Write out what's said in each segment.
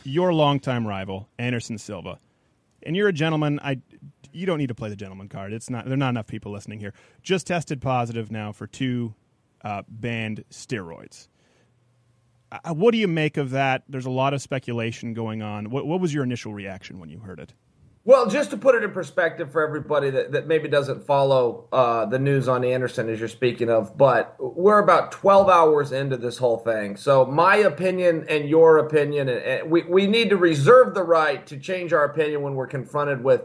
your longtime rival, Anderson Silva, and you're a gentleman. You don't need to play the gentleman card. There are not enough people listening here. Just tested positive now for 2 banned steroids. What do you make of that? There's a lot of speculation going on. What was your initial reaction when you heard it? Well, just to put it in perspective for everybody that maybe doesn't follow the news on Anderson as you're speaking of, but we're about 12 hours into this whole thing. So my opinion and your opinion, and we need to reserve the right to change our opinion when we're confronted with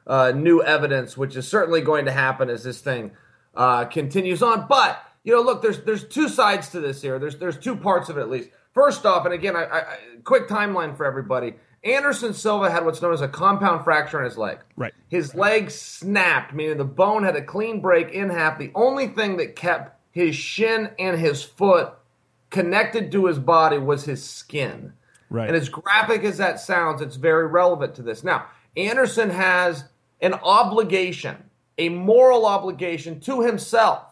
new evidence, which is certainly going to happen as this thing continues on. But, look, there's 2 sides to this here. There's 2 parts of it at least. First off, and again, quick timeline for everybody. Anderson Silva had what's known as a compound fracture in his leg. Right. His leg snapped, meaning the bone had a clean break in half. The only thing that kept his shin and his foot connected to his body was his skin. Right. And as graphic as that sounds, it's very relevant to this. Now, Anderson has an obligation, a moral obligation to himself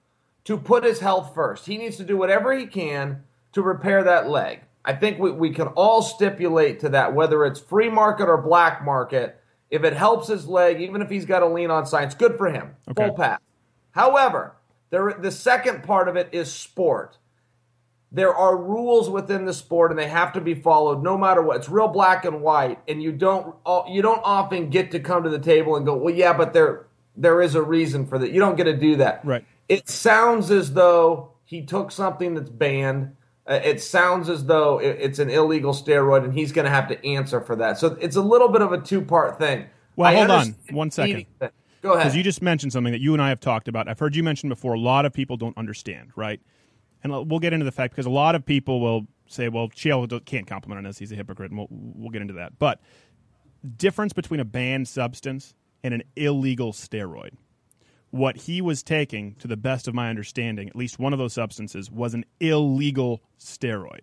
to put his health first. He needs to do whatever he can to repair that leg. I think we can all stipulate to that, whether it's free market or black market. If it helps his leg, even if he's got to lean on science, good for him. Okay. Full pass. However, the second part of it is sport. There are rules within the sport, and they have to be followed no matter what. It's real black and white, and you don't often get to come to the table and go, well, yeah, but there is a reason for that. You don't get to do that. Right. It sounds as though he took something that's banned. It sounds as though it's an illegal steroid, and he's going to have to answer for that. So it's a little bit of a 2-part thing. Well, hold on 1 second. Go ahead. Because you just mentioned something that you and I have talked about. I've heard you mention before, a lot of people don't understand, right? And we'll get into the fact, because a lot of people will say, well, Chael can't compliment on this. He's a hypocrite, and we'll get into that. But difference between a banned substance and an illegal steroid. What he was taking, to the best of my understanding, at least one of those substances, was an illegal steroid.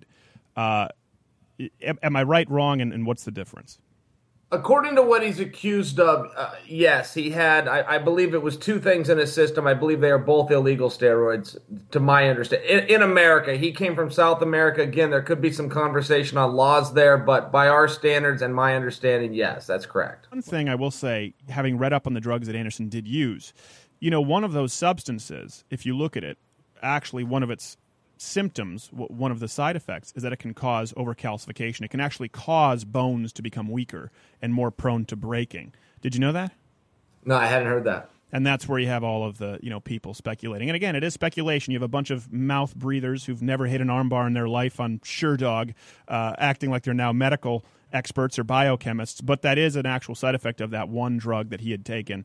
Am I right, wrong, and what's the difference? According to what he's accused of, yes, he had, I believe it was 2 things in his system. I believe they are both illegal steroids, to my understanding. In America, he came from South America. Again, there could be some conversation on laws there, but by our standards and my understanding, yes, that's correct. One thing I will say, having read up on the drugs that Anderson did use, one of those substances, if you look at it, actually one of its symptoms, one of the side effects, is that it can cause overcalcification. It can actually cause bones to become weaker and more prone to breaking. Did you know that? No, I hadn't heard that. And that's where you have all of the people speculating. And again, it is speculation. You have a bunch of mouth breathers who've never hit an armbar in their life on SureDog, acting like they're now medical experts or biochemists. But that is an actual side effect of that one drug that he had taken.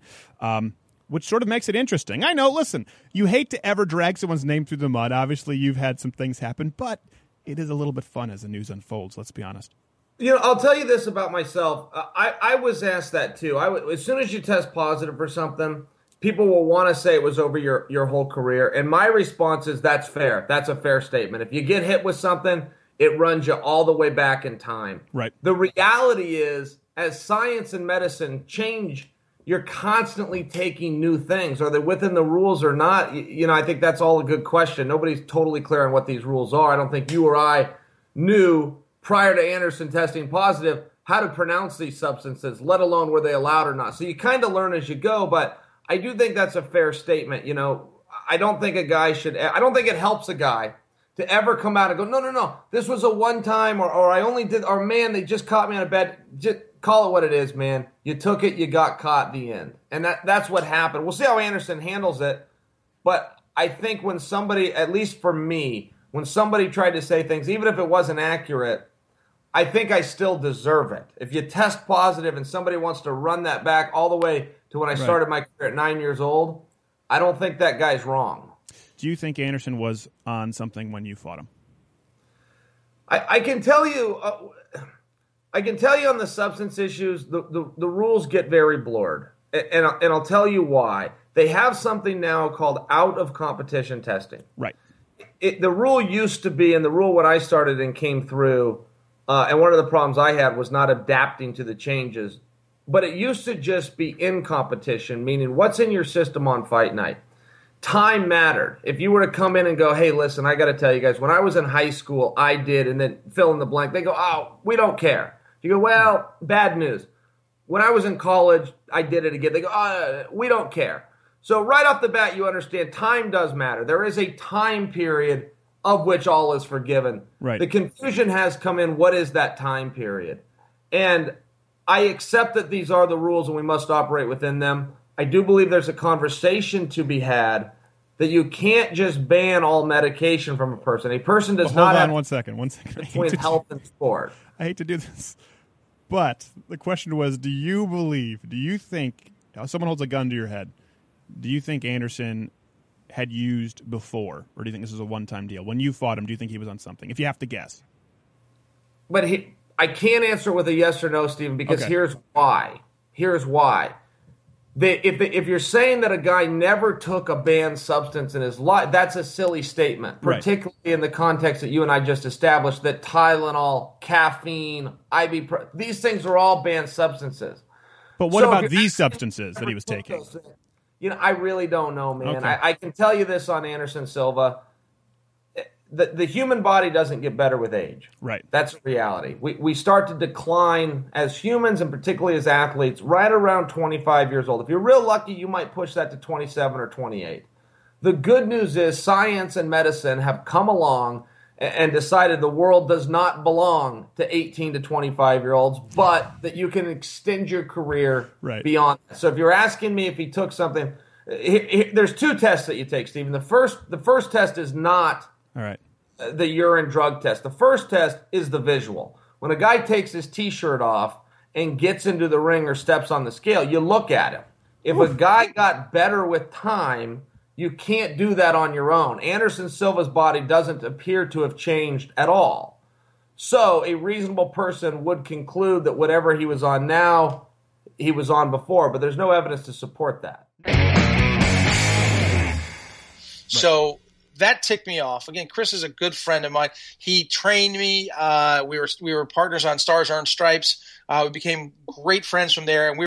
Which sort of makes it interesting. I know, listen, you hate to ever drag someone's name through the mud. Obviously, you've had some things happen, but it is a little bit fun as the news unfolds, let's be honest. I'll tell you this about myself. I was asked that too. As soon as you test positive for something, people will want to say it was over your whole career. And my response is that's fair. That's a fair statement. If you get hit with something, it runs you all the way back in time. Right. The reality is, as science and medicine change, you're constantly taking new things. Are they within the rules or not? I think that's all a good question. Nobody's totally clear on what these rules are. I don't think you or I knew prior to Anderson testing positive how to pronounce these substances, let alone were they allowed or not. So you kind of learn as you go, but I do think that's a fair statement. I don't think I don't think it helps a guy to ever come out and go, no, this was a one time, or I only did, or man, they just caught me on a bed. Just call it what it is, man. You took it, you got caught, the end. And that's what happened. We'll see how Anderson handles it. But I think when somebody, at least for me, when somebody tried to say things, even if it wasn't accurate, I think I still deserve it. If you test positive and somebody wants to run that back all the way to when I started my career at 9 years old, I don't think that guy's wrong. Do you think Anderson was on something when you fought him? I can tell you... I can tell you on the substance issues, the rules get very blurred. And I'll tell you why. They have something now called out-of-competition testing. Right. The rule used to be, and the rule when I started and came through, and one of the problems I had was not adapting to the changes, but it used to just be in competition, meaning what's in your system on fight night. Time mattered. If you were to come in and go, hey, listen, I got to tell you guys, when I was in high school, I did, and then fill in the blank, they go, oh, we don't care. You go, well, bad news. When I was in college, I did it again. They go, we don't care. So right off the bat, you understand time does matter. There is a time period of which all is forgiven. Right. The confusion has come in, what is that time period? And I accept that these are the rules and we must operate within them. I do believe there's a conversation to be had that you can't just ban all medication from a person. A person does not have... One second. Between health and sport. I hate to do this. But the question was, do you think, someone holds a gun to your head, do you think Anderson had used before, or do you think this is a one-time deal? When you fought him, do you think he was on something? If you have to guess. But I can't answer with a yes or no, Stephen, because here's why. If you're saying that a guy never took a banned substance in his life, that's a silly statement, particularly in the context that you and I just established, that Tylenol, caffeine, these things are all banned substances. But what about these substances that he was taking? I really don't know, man. Okay. I can tell you this on Anderson Silva. The human body doesn't get better with age. Right. That's a reality. We start to decline as humans and particularly as athletes right around 25 years old. If you're real lucky, you might push that to 27 or 28. The good news is science and medicine have come along and decided the world does not belong to 18 to 25-year-olds, but that you can extend your career beyond that. So if you're asking me if he took something, there's two tests that you take, Stephen. The first test is not the urine drug test. The first test is the visual. When a guy takes his T-shirt off and gets into the ring or steps on the scale, you look at him. If a guy got better with time, you can't do that on your own. Anderson Silva's body doesn't appear to have changed at all. So a reasonable person would conclude that whatever he was on now, he was on before, but there's no evidence to support that. So that ticked me off. Again, Chris is a good friend of mine. He trained me. We were partners on Stars Aren't Stripes. We became great friends from there, and we